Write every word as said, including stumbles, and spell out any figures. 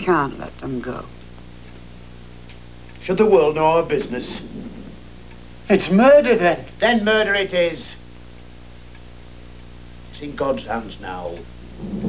can't let them go. Should the world know our business? It's murder, then. Then murder it is. It's in God's hands now.